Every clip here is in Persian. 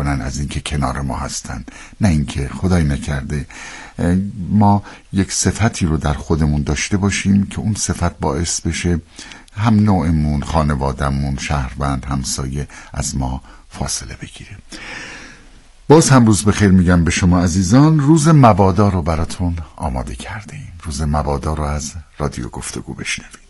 کنن از اینکه کنار ما هستن، نه اینکه خدای نکرده ما یک صفتی رو در خودمون داشته باشیم که اون صفت باعث بشه هم نوعمون، خانوادمون، شهروند، همسایه از ما فاصله بگیره. باز هم روز بخیر میگم به شما عزیزان. روز مبادا رو براتون آماده کردیم. روز مبادا رو از رادیو گفتگو بشنوید.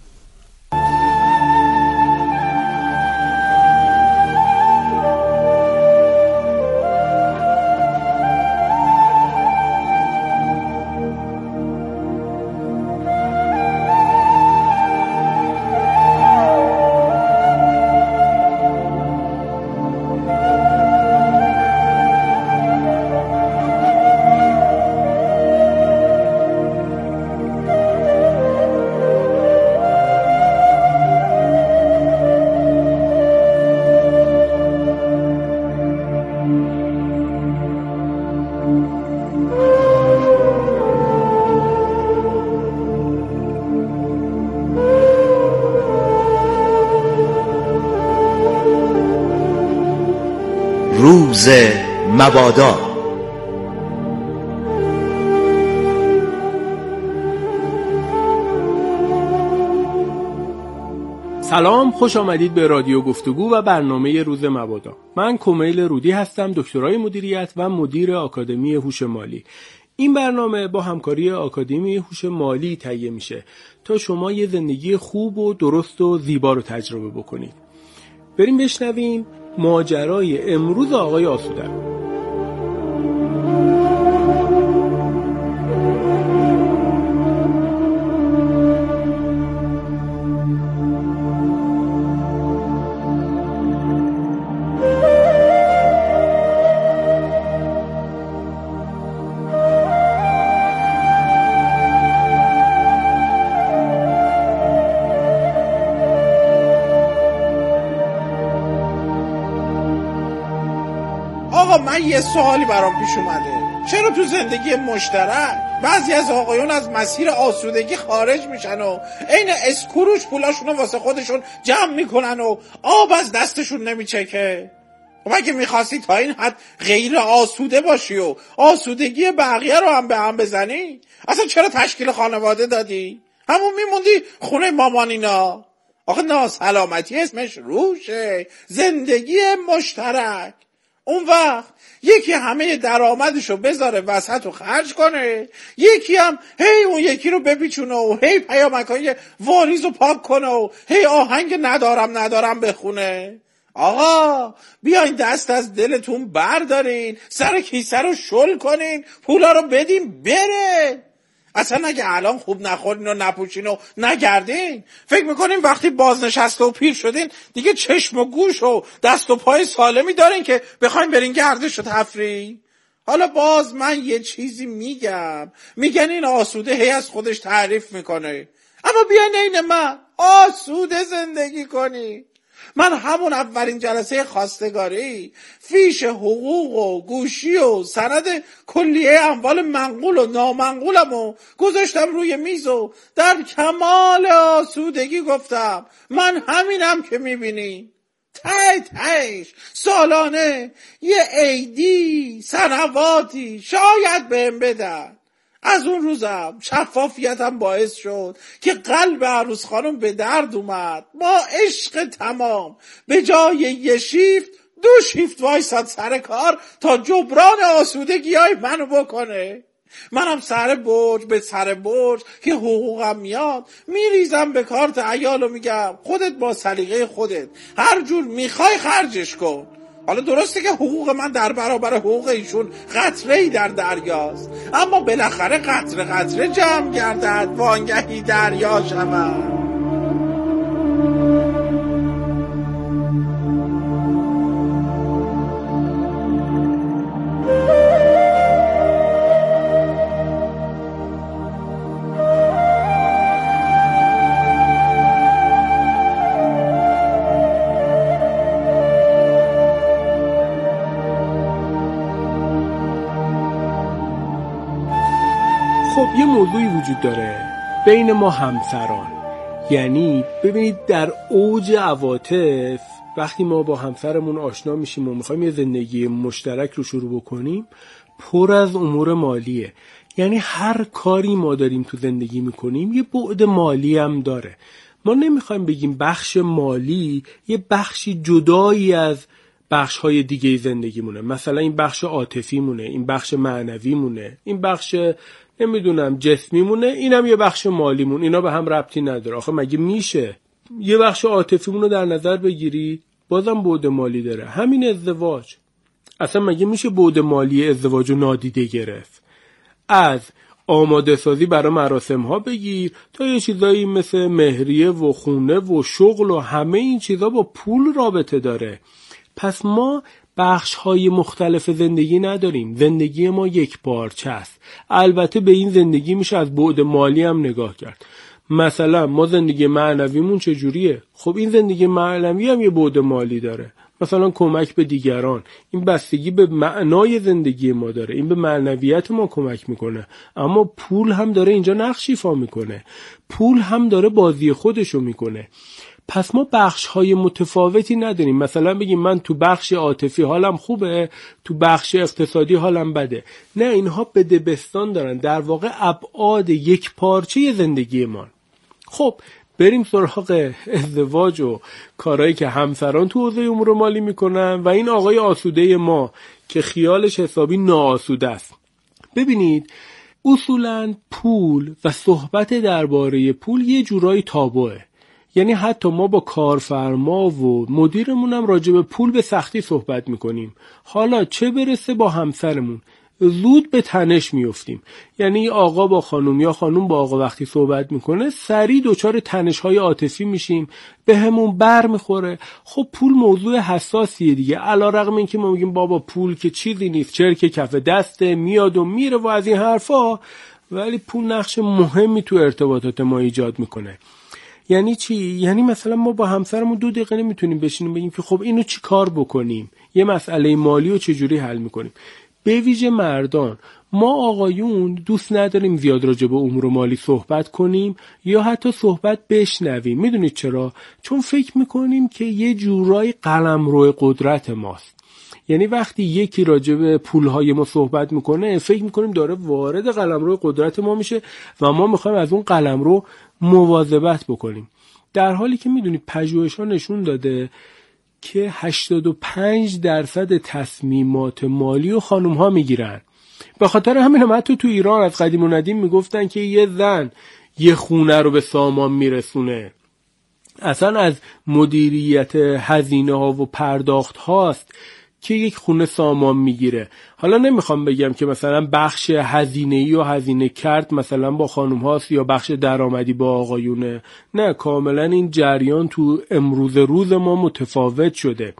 روز مبادا. سلام، خوش آمدید به رادیو گفتگو و برنامه روز مبادا. من کمیل رودی هستم، دکترای مدیریت و مدیر آکادمی هوش مالی. این برنامه با همکاری آکادمی هوش مالی تهیه میشه تا شما یه زندگی خوب و درست و زیبا رو تجربه بکنید. بریم بشنویم ماجرای امروز آقای آسوده رو. من یه سوالی برام پیش اومده. چرا تو زندگی مشترک بعضی از آقایون از مسیر آسودگی خارج میشن و عین اسکروش پولاشونو واسه خودشون جمع میکنن و آب از دستشون نمیچکه؟ مگه میخواستی تا این حد غیر آسوده باشی و آسودگی بقیه رو هم به هم بزنی؟ اصلا چرا تشکیل خانواده دادی؟ همون میموندی خونه مامانینا. آخه ناسلامتی اسمش روشه، زندگی مشترک. اون وقت یکی همه درآمدشو بذاره وسط و خرج کنه، یکی هم هی اون یکی رو بپیچونه و هی پیامکای واریزو پاک کنه و هی آهنگ ندارم بخونه. آقا بیاین دست از دلتون بردارین، سر کیسه رو شل کنین، پولا رو بدین بره. اصلا اگه الان خوب نخورین و نپوشین و نگردین، فکر میکنین وقتی بازنشسته و پیر شدین دیگه چشم و گوش و دست و پای سالمی دارین که بخواین برین گردش و تفریح؟ حالا باز من یه چیزی میگن این آسوده هی از خودش تعریف میکنه، اما بیاین عین من آسوده زندگی کنی. من همون اولین جلسه خواستگاری فیش حقوق و گوشی و سند کلیه اموال منقول و نامنقولمو گذاشتم روی میز و در کمال آسودگی گفتم من همینم که میبینی. تایش سالانه یه عیدی سنواتی شاید بهم بدن. از اون روزم شفافیتم باعث شد که قلب عروس خانم به درد اومد. با عشق تمام به جای یه شیفت 2 شیفت وایساد سر کار تا جبران آسودگی‌های منو بکنه. منم سر برج به سر برج که حقوقم میاد میریزم به کارت عیال و میگم خودت با سلیقه خودت هر جور میخوای خرجش کن. حالا درسته که حقوق من در برابر حقوق ایشون قطره‌ای در دریاست، اما بالاخره قطره قطره جمع گردد وانگهی دریا شود. خب یه موضوعی وجود داره بین ما همسران، یعنی ببینید در اوج عواطف وقتی ما با همسرمون آشنا میشیم و میخوایم یه زندگی مشترک رو شروع بکنیم، پر از امور مالیه. یعنی هر کاری ما داریم تو زندگی میکنیم یه بعد مالی هم داره. ما نمیخوایم بگیم بخش مالی یه بخشی جدایی از بخش‌های دیگه زندگی مونه، مثلا این بخش عاطفی مونه، این بخش معنوی مونه، این بخش نمیدونم جسمی مونه، اینم یه بخش مالی مونه. اینا به هم ربطی نداره. آخه مگه میشه یه بخش عاطفی مونو در نظر بگیری بازم بعد مالی داره؟ همین ازدواج، اصلا مگه میشه بعد مالی ازدواج رو نادیده گرفت؟ از آماده سازی برای مراسم ها بگیر تا یه چیزایی مثل مهریه و خونه و شغل و همه این چیزا با پول رابطه داره. پس ما بخش های مختلف زندگی نداریم. زندگی ما یک پارچه است. البته به این زندگی میشه از بعد مالی هم نگاه کرد. مثلا ما زندگی معنویمون چجوریه؟ خب این زندگی معنوی هم یه بعد مالی داره. مثلا کمک به دیگران، این بستگی به معنای زندگی ما داره، این به معنویت ما کمک میکنه. اما پول هم داره اینجا نقش ایفا میکنه، پول هم داره بازی خودشو میکنه. پس ما بخش‌های متفاوتی نداریم. مثلا بگیم من تو بخش عاطفی حالم خوبه، تو بخش اقتصادی حالم بده. نه، اینها بدبستان دارن، در واقع ابعاد یک پارچه زندگی ما. خب بریم سراغ ازدواج و کارهایی که همسران تو حوزه امور مالی میکنن و این آقای آسوده ما که خیالش حسابی ناآسوده است. ببینید اصولاً پول و صحبت درباره پول یه جورایی تابوئه. یعنی حتی ما با کارفرما و مدیرمون هم راجع به پول به سختی صحبت میکنیم. حالا چه برسه با همسرمون، زود به تنش میافتیم. یعنی آقا با خانم یا خانم با آقا وقتی صحبت میکنه سریع دچار تنش‌های عاطفی میشیم، به همون بر میخوره. خب پول موضوع حساسیه دیگه، علیرغم اینکه ما میگیم بابا پول که چیزی نیست، چرک کف دسته، میاد و میره و از این حرفا، ولی پول نقش مهمی تو ارتباطات ما ایجاد میکنه. یعنی چی؟ یعنی مثلا ما با همسرمون 2 دقیقه نمیتونیم بشینیم بگیم که خب اینو چی کار بکنیم، یه مسئله مالی رو چجوری حل میکنیم. به ویژه مردان، ما آقایون دوست نداریم زیاد راجع به امور مالی صحبت کنیم یا حتی صحبت بشنویم. میدونید چرا؟ چون فکر میکنیم که یه جورای قلمرو قدرت ماست. یعنی وقتی یکی راجع به پولهای ما صحبت میکنه فکر میکنیم داره وارد قلمرو قدرت ما میشه و ما میخوایم از اون قلمرو مواظبت بکنیم. در حالی که میدونید پژوهش‌ها نشون داده که 85% تصمیمات مالی و خانم‌ها میگیرن. به خاطر همین هم حتی تو ایران از قدیم و ندیم میگفتن که یه زن یه خونه رو به سامان میرسونه. اصلا از مدیریت هزینه ها و پرداخت هاست که یک خونه سامان میگیره. حالا نمیخوام بگم که مثلا بخش هزینه‌ای و هزینه کرد مثلا با خانم هاست یا بخش درآمدی با آقایونه. نه، کاملا این جریان تو امروز روز ما متفاوت شده.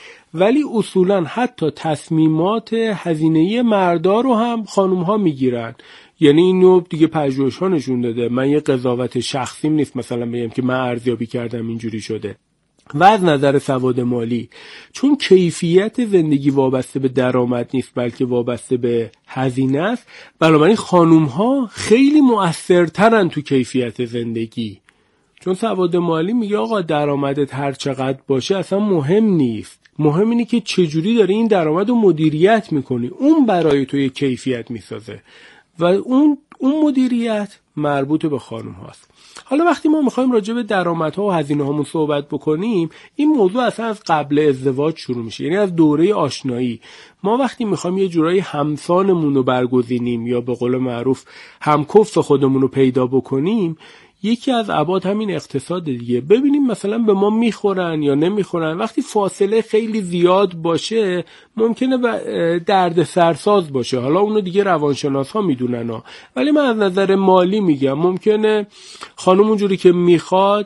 ولی اصولا حتی تصمیمات هزینه‌ای مردا رو هم خانم ها میگیرن. یعنی اینو دیگه پژوهش ها نشون داده. من یه قضاوت شخصیم نیست مثلا بگم که من ارزیابی کردم اینجوری شده. و از نظر سواد مالی، چون کیفیت زندگی وابسته به درآمد نیست بلکه وابسته به هزینه است، بنابراین خانوم ها خیلی مؤثرترن تو کیفیت زندگی. چون سواد مالی میگه آقا درآمدت هر چقدر باشه اصلا مهم نیست، مهم اینه که چجوری داری این درآمد رو مدیریت میکنی. اون برای تو یه کیفیت میسازه و اون مدیریت مربوط به خانم هاست. حالا وقتی ما میخوایم راجع به درآمدها و هزینه هامون صحبت بکنیم، این موضوع اصلا از قبل ازدواج شروع میشه. یعنی از دوره آشنایی ما وقتی میخوایم یه جورایی همسانمون رو برگزینیم یا به قول معروف همکف خودمون رو پیدا بکنیم، یکی از ابعاد همین اقتصاد دیگه. ببینیم مثلا به ما میخورن یا نمیخورن. وقتی فاصله خیلی زیاد باشه ممکنه درد سرساز باشه. حالا اونو دیگه روانشناس ها میدونن ها. ولی من از نظر مالی میگم ممکنه خانم اونجوری که میخواد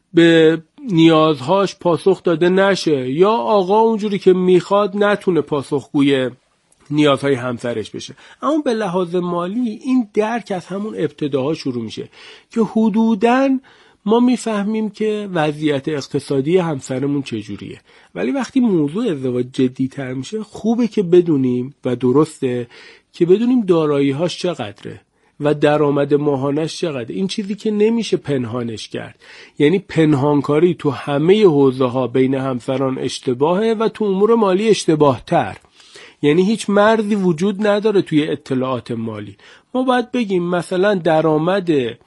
به نیازهاش پاسخ داده نشه یا آقا اونجوری که میخواد نتونه پاسخگوی نیازهای همسرش بشه. اما به لحاظ مالی این درک از همون ابتداها شروع میشه که حدوداً ما میفهمیم که وضعیت اقتصادی همسرمون چجوریه. ولی وقتی موضوع ازدواج جدی‌تر میشه خوبه که بدونیم و درسته که بدونیم دارایی‌هاش چقدره. و درآمد ماهانش چقدره. این چیزی که نمیشه پنهانش کرد. یعنی پنهانکاری تو همه حوزه ها بین همسران اشتباهه و تو امور مالی اشتباه تر. یعنی هیچ مرزی وجود نداره توی اطلاعات مالی. ما باید بگیم مثلا درآمد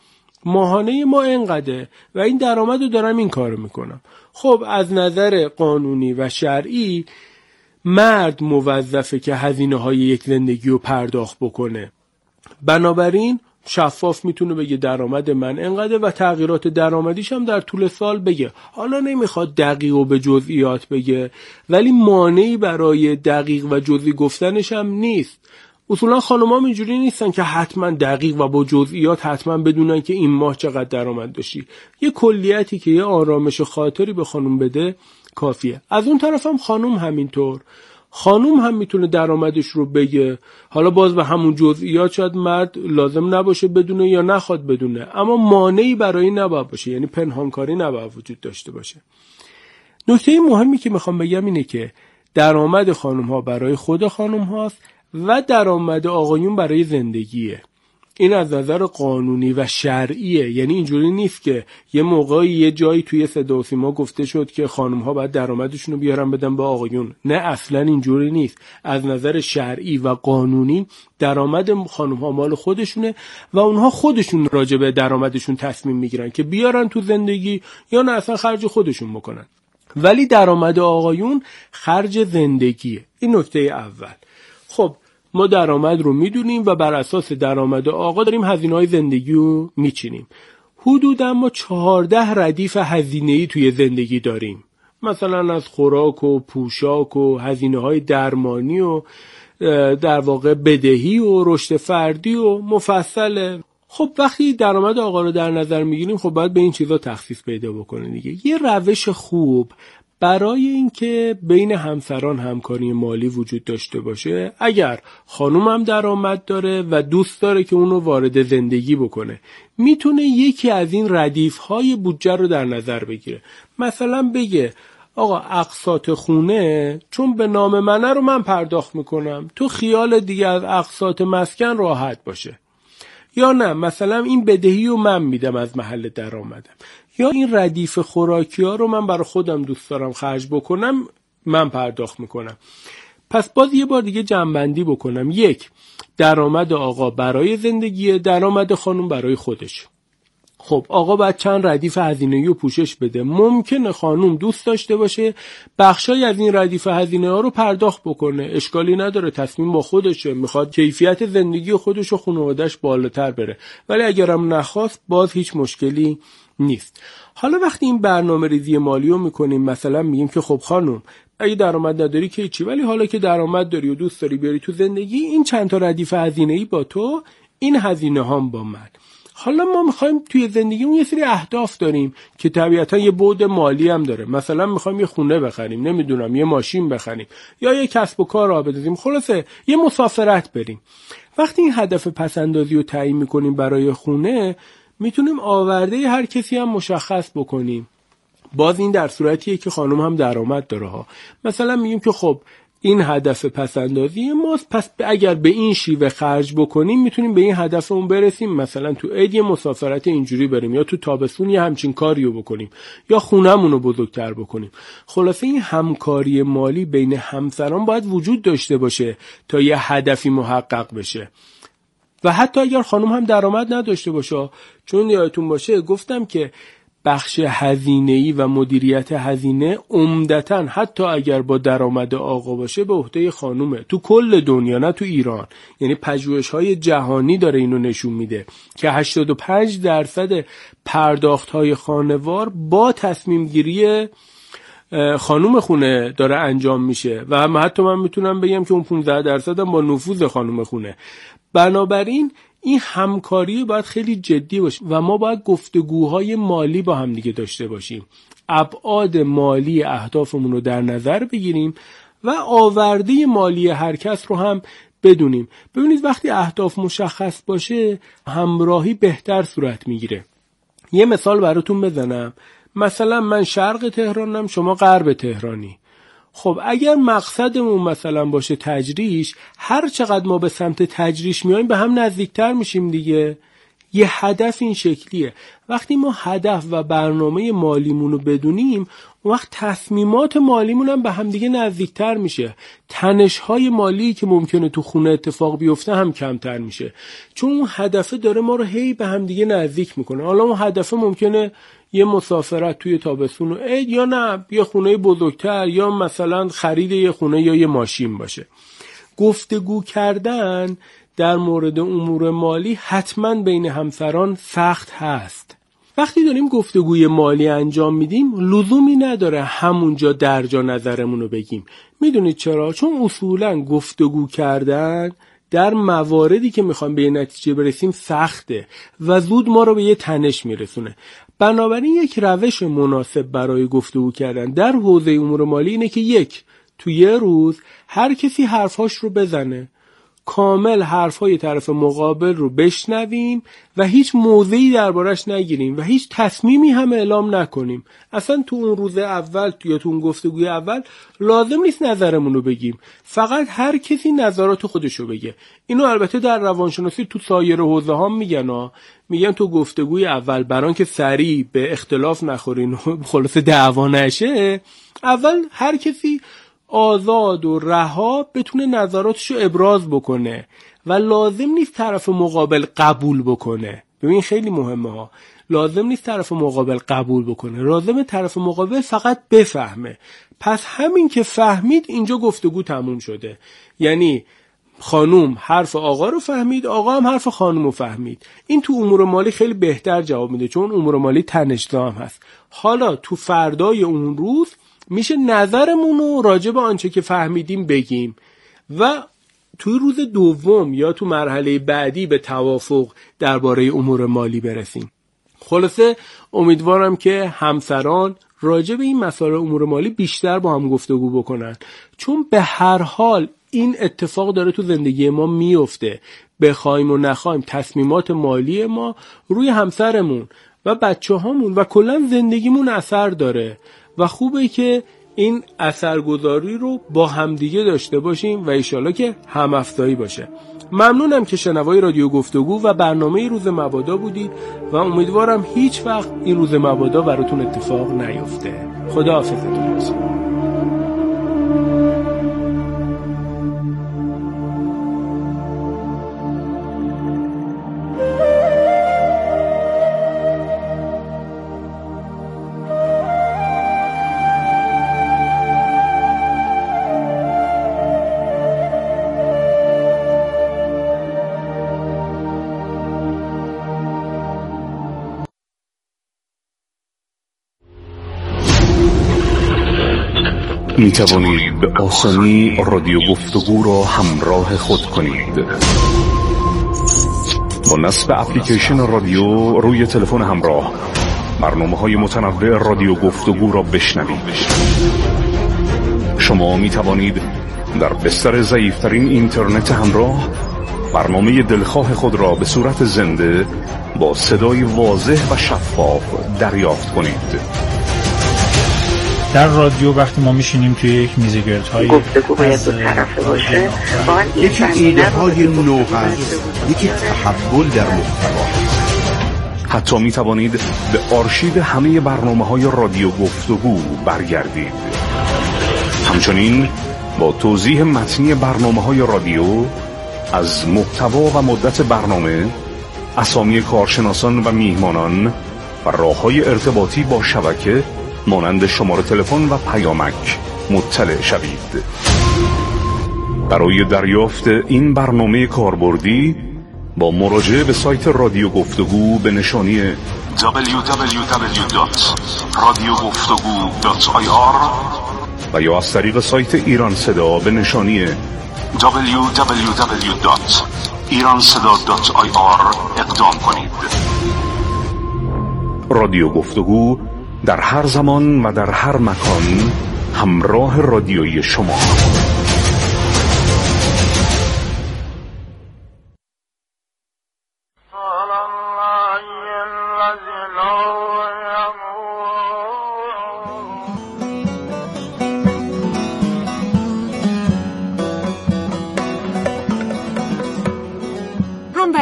ماهانه ما اینقدره و این درآمد رو دارم این کارو میکنم. خب از نظر قانونی و شرعی مرد موظفه که هزینه های یک زندگی رو پرداخت بکنه. بنابراین شفاف میتونه بگه درآمد من اینقدره و تغییرات درآمدیش هم در طول سال بگه. حالا نمیخواد دقیق و به جزئیات بگه، ولی مانعی برای دقیق و جزئی گفتنش هم نیست. اصولا خانوما اینجوری نیستن که حتما دقیق و با جزئیات حتما بدونن که این ماه چقدر درآمد داشتی. یه کلیتی که یه آرامش خاطری به خانم بده کافیه. از اون طرف هم خانم همینطور. خانم هم میتونه درآمدش رو بگه. حالا باز به همون جزئیات شاید مرد لازم نباشه بدونه یا نخواد بدونه، اما مانعی برای نباید باشه، یعنی پنهانکاری نباید وجود داشته باشه. نکته مهمی که میخوام بگم اینه که درآمد خانم ها برای خود خانم هاست و درآمد آقایون برای زندگیه. این از نظر قانونی و شرعیه. یعنی اینجوری نیست که یه موقعی یه جایی توی صدا و سیما گفته شد که خانم ها باید درآمدشون رو بیارن بدن به آقایون. نه، اصلا اینجوری نیست. از نظر شرعی و قانونی درآمد خانم ها مال خودشونه و اونها خودشون راجع به درآمدشون تصمیم میگیرن که بیارن تو زندگی یا نه اصلا خرج خودشون بکنن. ولی درآمد آقایون خرج زندگیه. این نکته اول. خب ما درآمد رو میدونیم و بر اساس درآمد آقا داریم هزینه‌های زندگی رو میچینیم. حدوداً ما 14 ردیف هزینه‌ای توی زندگی داریم. مثلا از خوراک و پوشاک و هزینه‌های درمانی و در واقع بدهی و رشد فردی و مفصله. خب وقتی درآمد آقا رو در نظر میگیریم خب باید به این چیزا تخصیص پیدا بکنه دیگه. یه روش خوب برای اینکه بین همسران همکاری مالی وجود داشته باشه، اگر خانوم هم درآمد داره و دوست داره که اونو وارد زندگی بکنه، میتونه یکی از این ردیف‌های بودجه رو در نظر بگیره. مثلا بگه آقا اقساط خونه چون به نام منه رو من پرداخت میکنم، تو خیال دیگه از اقساط مسکن راحت باشه. یا نه مثلا این بدهی رو من میدم از محل درآمدم، یا این ردیف خوراکی ها رو من برای خودم دوست دارم خرج بکنم، من پرداخت میکنم. پس باز یه بار دیگه جمع‌بندی بکنم. یک، درآمد آقا برای زندگی، درآمد خانم برای خودش. خب آقا باید چند ردیف هزینه‌ای رو پوشش بده. ممکنه خانم دوست داشته باشه بخشای از این ردیف هزینه‌ها رو پرداخت بکنه، اشکالی نداره، تصمیم با خودشه، میخواد کیفیت زندگی خودش و خانواده‌اش بالاتر بره. ولی اگرم نخواست باز هیچ مشکلی نیست. حالا وقتی این برنامه‌ریزی مالی رو میکنیم، مثلا میگیم که خب خانم اگه درآمد نداری که چی، ولی حالا که درآمد داری و دوست داری بیاری تو زندگی، این چند تا ردیف هزینه‌ای با تو، این هزینه‌هام با من. حالا ما میخوایم توی زندگیمون یه سری اهداف داریم که طبیعتا یه بعد مالی هم داره. مثلا میخوایم یه خونه بخریم، نمیدونم یه ماشین بخریم، یا یه کسب و کار راه بندازیم، خلاصه یه مسافرت بریم. وقتی این هدف پسندازی رو تعیین میکنیم برای خونه، میتونیم آورده هر کسی هم مشخص بکنیم. باز این در صورتیه که خانم هم درآمد داره ها. مثلا میگیم که خب این هدف پسندازی ماست، پس اگر به این شیوه خرج بکنیم میتونیم به این هدفمون برسیم. مثلا تو عید یه مسافرت اینجوری بریم، یا تو تابستون یه همچین کاریو بکنیم، یا خونمون رو بزرگتر بکنیم. خلاصه این همکاری مالی بین همسران باید وجود داشته باشه تا یه هدفی محقق بشه. و حتی اگر خانم هم درآمد نداشته باشه، چون یادتون باشه گفتم که بخش هزینه‌ای و مدیریت هزینه عمدتاً حتی اگر با درآمد آقا باشه به عهده خانومه، تو کل دنیا نه تو ایران. یعنی پژوهش‌های جهانی داره اینو نشون میده که 85% پرداخت‌های خانوار با تصمیم گیری خانوم خونه داره انجام میشه و حتی من میتونم بگم که اون 15% هم با نفوذ خانوم خونه. بنابراین این همکاری باید خیلی جدی باشه و ما باید گفتگوهای مالی با هم دیگه داشته باشیم. ابعاد مالی اهدافمون رو در نظر بگیریم و آورده مالی هر کس رو هم بدونیم. ببینید وقتی اهداف مشخص باشه همراهی بهتر صورت میگیره. یه مثال براتون بزنم. مثلا من شرق تهرانم، شما غرب تهرانی. خب اگر مقصدمون مثلا باشه تجریش، هر چقدر ما به سمت تجریش میایم به هم نزدیکتر میشیم دیگه. یه هدف این شکلیه. وقتی ما هدف و برنامه مالیمون رو بدونیم، اون وقت تصمیمات مالیمون هم به هم دیگه نزدیکتر میشه. تنش‌های مالی که ممکنه تو خونه اتفاق بیفته هم کمتر میشه، چون اون هدفه داره ما رو هی به هم دیگه نزدیک میکنه. حالا اون هدفه ممکنه یه مسافرت توی تابستون و عید، یا نه یه خونه بزرگتر، یا مثلا خرید یه خونه یا یه ماشین باشه. گفتگو کردن در مورد امور مالی حتما بین همسران سخت هست. وقتی داریم گفتگوی مالی انجام میدیم لزومی نداره همونجا درجا نظرمون رو بگیم. میدونید چرا؟ چون اصولا گفتگو کردن در مواردی که میخوام به نتیجه برسیم سخته و زود ما رو به یه تنش میرسونه. بنابراین یک روش مناسب برای گفتگو کردن در حوزه امور مالی اینه که تو یه روز هر کسی حرفاش رو بزنه، کامل حرفای طرف مقابل رو بشنویم و هیچ موضعی دربارش نگیریم و هیچ تصمیمی هم اعلام نکنیم. اصلا تو اون روز اول یا تو اون گفتگوی اول لازم نیست نظرمون رو بگیم، فقط هر کسی نظرات خودش رو بگه. اینو البته در روانشناسی تو سایر حوزه ها میگن تو گفتگوی اول بران که سریع به اختلاف نخورین و خلاص دعوا نشه، اول هر کسی آزاد و رها بتونه نظراتشو ابراز بکنه و لازم نیست طرف مقابل قبول بکنه. ببین خیلی مهمه ها، لازم نیست طرف مقابل قبول بکنه، لازمه طرف مقابل فقط بفهمه. پس همین که فهمید اینجا گفتگو تموم شده. یعنی خانوم حرف آقا رو فهمید، آقا هم حرف خانوم رو فهمید. این تو امور مالی خیلی بهتر جواب میده، چون امور مالی تنش‌زا هم هست. حالا تو فردای اون روز میشه نظرمون رو راجع به آنچه که فهمیدیم بگیم و توی روز دوم یا تو مرحله بعدی به توافق درباره امور مالی برسیم. خلاصه امیدوارم که همسران راجع به این مسائل امور مالی بیشتر با هم گفتگو بکنن، چون به هر حال این اتفاق داره تو زندگی ما میفته. بخوایم و نخوایم تصمیمات مالی ما روی همسرمون و بچه‌هامون و کلا زندگیمون اثر داره و خوبه که این اثرگذاری رو با همدیگه داشته باشیم و انشالله که هم‌افزایی باشه. ممنونم که شنوای رادیو گفتگو و برنامه روز مبادا بودید و امیدوارم هیچ وقت این روز مبادا براتون اتفاق نیفته. خداحافظتون باشه. می توانید به آسانی رادیو گفتگو را همراه خود کنید. با نصب اپلیکیشن رادیو روی تلفن همراه برنامه‌های متنوع رادیو گفتگو را بشنوید. شما می توانید در بستر ضعیف‌ترین اینترنت همراه برنامه دلخواه خود را به صورت زنده با صدای واضح و شفاف دریافت کنید. در رادیو وقتی ما میشینیم توی یک میزگردهای گفتگو باید دو طرفه باشه، یکی ایده های نو هست، یکی تحول در محتوا. حتی می توانید به آرشیو همه برنامه‌های رادیو گفتگو برگردید. همچنین با توضیح متنی برنامه‌های رادیو از محتوا و مدت برنامه، اسامی کارشناسان و میهمانان و راه‌های ارتباطی با شبکه مانند شماره تلفن و پیامک مطلع شوید. برای دریافت این برنامه کاربردی با مراجعه به سایت رادیو گفتگو به نشانی www.radiogoftgu.ir و یا از طریق سایت ایران صدا به نشانی www.iranseda.ir اقدام کنید. رادیو گفتگو در هر زمان و در هر مکان همراه رادیویی شما.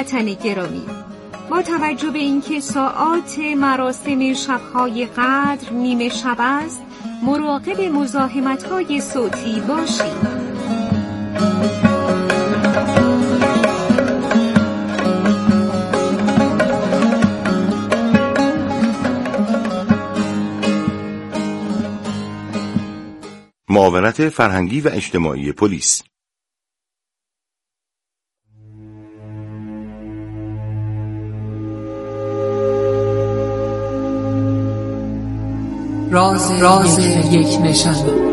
هموطن گرامی، با توجه به اینکه ساعات مراسم شب‌های قدر نیمه شب است، مراقب مزاحمت‌های صوتی باشید. معاونت فرهنگی و اجتماعی پلیس. راز یک نشانه.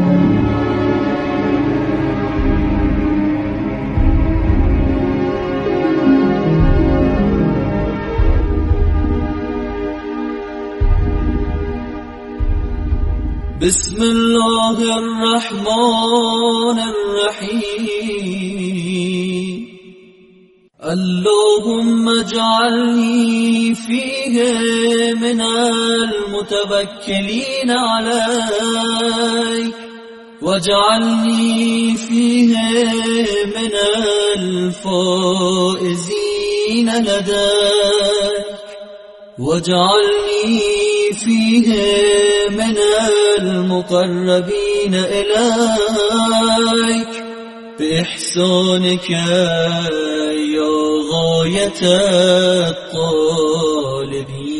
بسم الله الرحمن الرحیم اللهم اجعلنی فیه من المتوکلین علیک واجعلنی فیه من الفائزین لدیک واجعلنی فیه من المقربین الیک بإحسانك یا غایت الطالبین.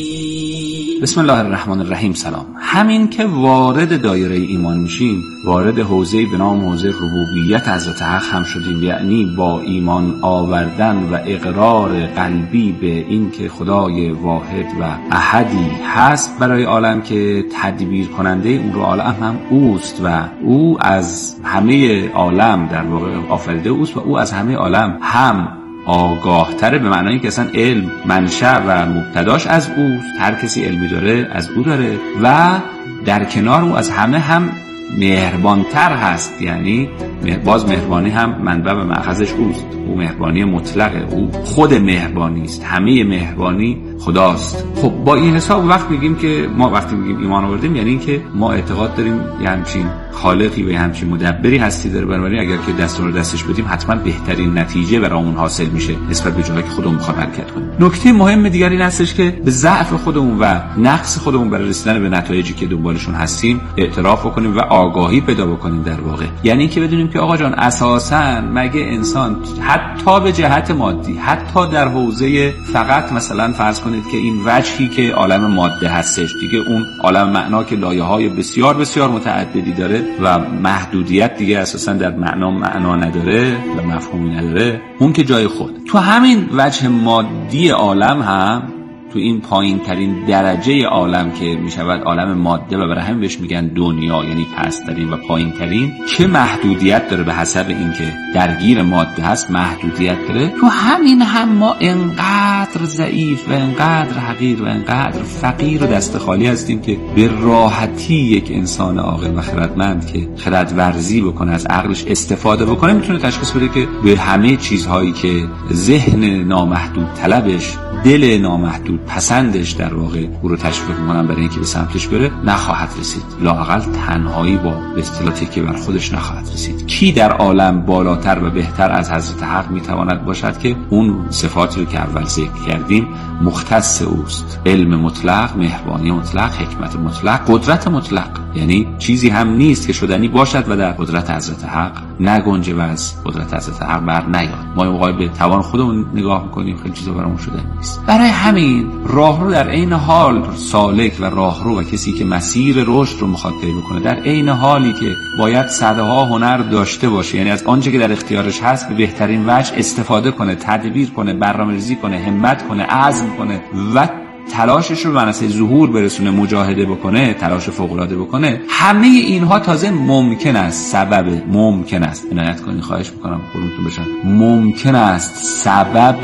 بسم الله الرحمن الرحیم. سلام. همین که وارد دایره ایمان میشیم، وارد حوزه‌ای به نام حوزه ربوبیت حضرت حق هم شدیم، یعنی با ایمان آوردن و اقرار قلبی به این که خدای واحد و احدی هست برای عالم که تدبیر کننده اون رو عالم هم اوست و او از همه عالم در واقع آفریده اوست و او از همه عالم هم آگاه تره، به معنای که اصلا علم منشأ و مبتداش از اوست، هر کسی علمی داره از او داره و در کنار او از همه هم مهربانتر هست، یعنی باز مهربانی هم منبع و مأخذش اوست، او مهربانی مطلقه، او خود مهربانی است، همه مهربانی خداست. خب با این حساب وقت میگیم که ما وقتی میگیم ایمان آوردیم یعنی این که ما اعتقاد داریم یه همچین خالقی و یه همچین مدبری هستی داره، بنابراین اگر که دستون رو دستش بدیم حتما بهترین نتیجه برامون حاصل میشه نسبت به جایی که خودمون میخوایم حرکت کنیم. نکته مهم دیگه این هستش که به ضعف خودمون و نقص خودمون برای رسیدن به نتایجی که دنبالشون هستیم اعتراف بکنیم و آگاهی پیدا بکنیم در واقع. یعنی اینکه بدونیم که آقا جان اساساً مگه انسان حتی به جهت مادی، حتی در حوزه فقط مثلا فرض کنید که این وجهی که عالم ماده هستش دیگه، اون عالم معنا که لایه‌های بسیار بسیار متعددی داره و محدودیت دیگه اساساً در معنا نداره و مفهومی نداره، اون که جای خود تو همین وجه مادی عالم هم تو این پایین ترین درجه عالم که می شود عالم ماده و برای همین بهش میگن دنیا، یعنی پست‌ترین و پایین ترین، که محدودیت داره به حسب اینکه درگیر ماده هست محدودیت داره. تو همین هم ما انقدر ضعیف و انقدر حقیر و انقدر فقیر و دست خالی هستیم که به راحتی یک انسان عاقل و خردمند که خرد ورزی بکنه، از عقلش استفاده بکنه، میتونه تشخیص بده که به همه چیزهایی که ذهن نامحدود طلبش، دل نامحدود پسندش در واقع او رو تشویق می‌کنن برای اینکه به سمتش بره، نخواهد رسید. لااقل تنهایی با به اصطلاح تکیه بر خودش نخواهد رسید. کی در عالم بالاتر و بهتر از حضرت حق میتواند باشد که اون صفاتی رو که اول ذکر کردیم مختص اوست؟ علم مطلق، مهربانی مطلق، حکمت مطلق، قدرت مطلق. یعنی چیزی هم نیست که شدنی باشد و در قدرت حضرت حق نگنجه و از قدرت حضرت حق بر نیاد. ما موقعی به توان خودمون نگاه میکنیم خیلی چیزا برامون شدنی نیست. برای همین راهرو در عین حال سالک و راهرو و کسی که مسیر رشد رو میخواد طی بکنه در عین حالی که باید صدها هنر داشته باشه، یعنی از آنچه که در اختیارش هست به بهترین وجه استفاده کنه، تدبیر کنه، برنامه‌ریزی کنه، همت کنه، عزم کنه و تلاشش رو به منصه ظهور برسونه، مجاهده بکنه، تلاش فوق‌العاده بکنه. همه اینها تازه ممکن است، سبب ممکن است، عنایت کنید خواهش میکنم قربونتون بشم، ممکن است سبب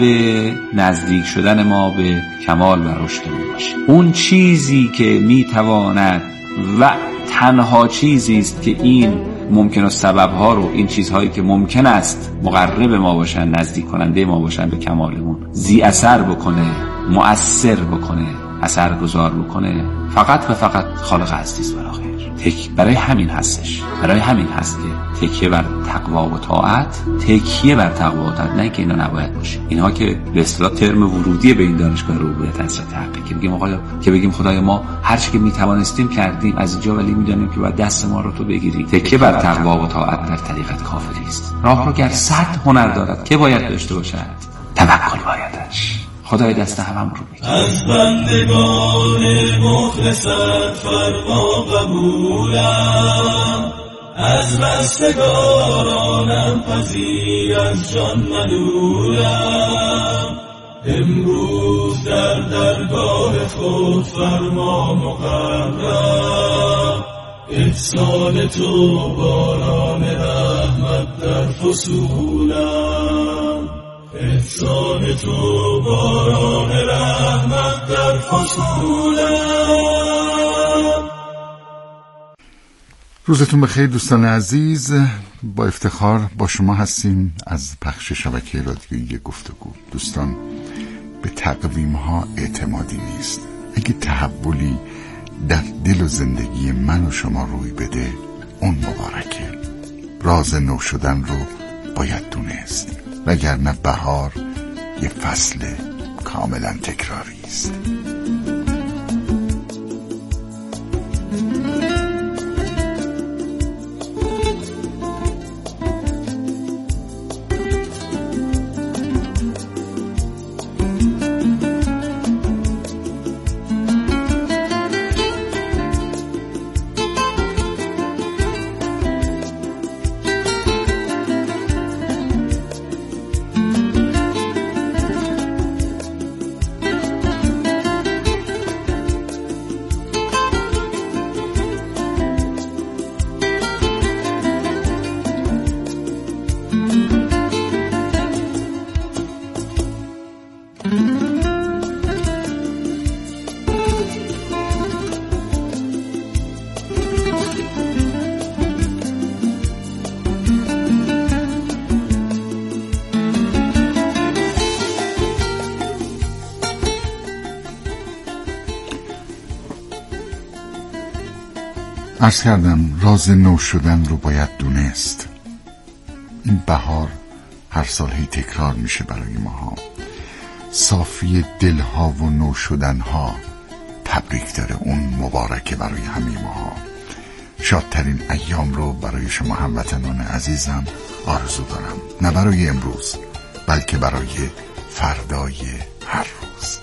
نزدیک شدن ما به کمال و رشدمون باشه. اون چیزی که میتواند و تنها چیزی است که این ممکن است سبب‌ها رو، این چیزهایی که ممکن است مقرب ما باشن، نزدیک کننده ما باشن به کمالمون، ذی اثر بکنه، مؤثر بکنه، اثرگذار بکنه، فقط و فقط خالق هستی است. برای خیر برای همین هستش، برای همین هست که تکیه بر تقوا و طاعت، تکیه بر تقوا و طاعت، نه که اینا نباید باشه. اینها که به اصطلاح ترم ورودی به این دانشگاه ربوبیت حضرت حق که بگیم خدای ما هر چی که میتوانستیم کردیم از اینجا، ولی میدونیم که باید دست ما رو تو بگیری. تکیه بر تقوا و طاعت در طریقت کافری است. راه رو گر 100 هنر دارد که باید داشته باشد؟ توکل بایدش. خدای دست همم رو بگیر. از بندگان مخلصت فرما قبولم، از رستگارانم پذیر، از جان ملولم. امروز در درگاه خود فرما مقرر، احسان تو باران رحمت در فصولم، احسان تو باران رحمت در فصولم. روزتون بخیر دوستان عزیز، با افتخار با شما هستیم از پخش شبکه رادیویی گفتگو. دوستان، به تقویم ها اعتمادی نیست. اگه تحولی در دل و زندگی من و شما روی بده، اون مبارکه. راز نو شدن رو باید دونست، وگرنه بهار یه فصل کاملا تکراری است. عرض کردم راز نو شدن رو باید دونست. این بهار هر سال هی تکرار میشه برای ماها. صافی دلها و نو شدنها تبریک داره، اون مبارکه برای همه ماها. شادترین ایام رو برای شما هموطنان عزیزم آرزو دارم، نه برای امروز بلکه برای فردای هر روز.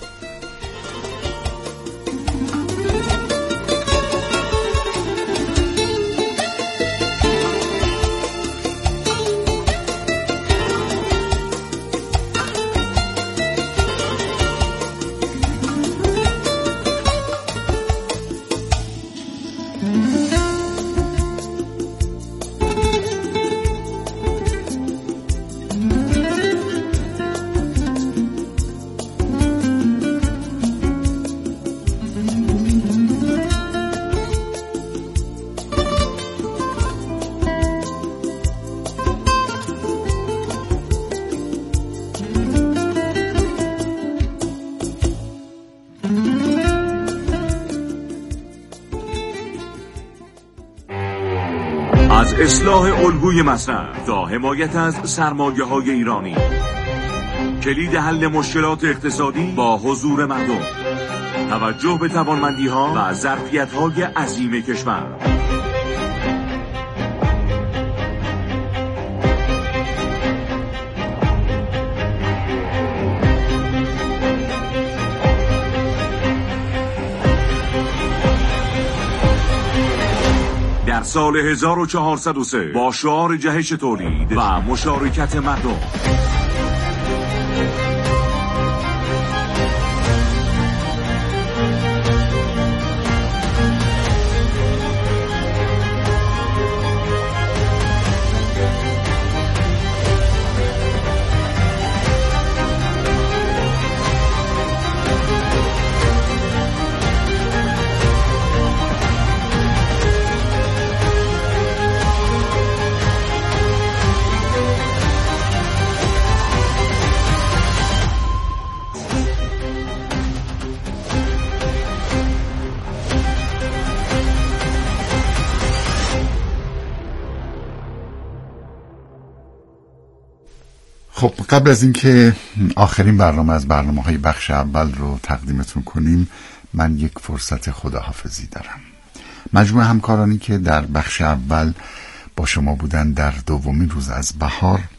از اصلاح الگوی مصرف تا حمایت از سرمایه‌های ایرانی، کلید حل مشکلات اقتصادی با حضور مردم، توجه به توانمندی‌ها و ظرفیت‌های عظیم کشور. در سال 1403 با شعار جهش تولید و مشارکت مردم، خب قبل از اینکه آخرین برنامه از برنامه‌های بخش اول رو تقدیمتون کنیم، من یک فرصت خداحافظی دارم. مجموعه همکارانی که در بخش اول با شما بودن در دومین روز از بهار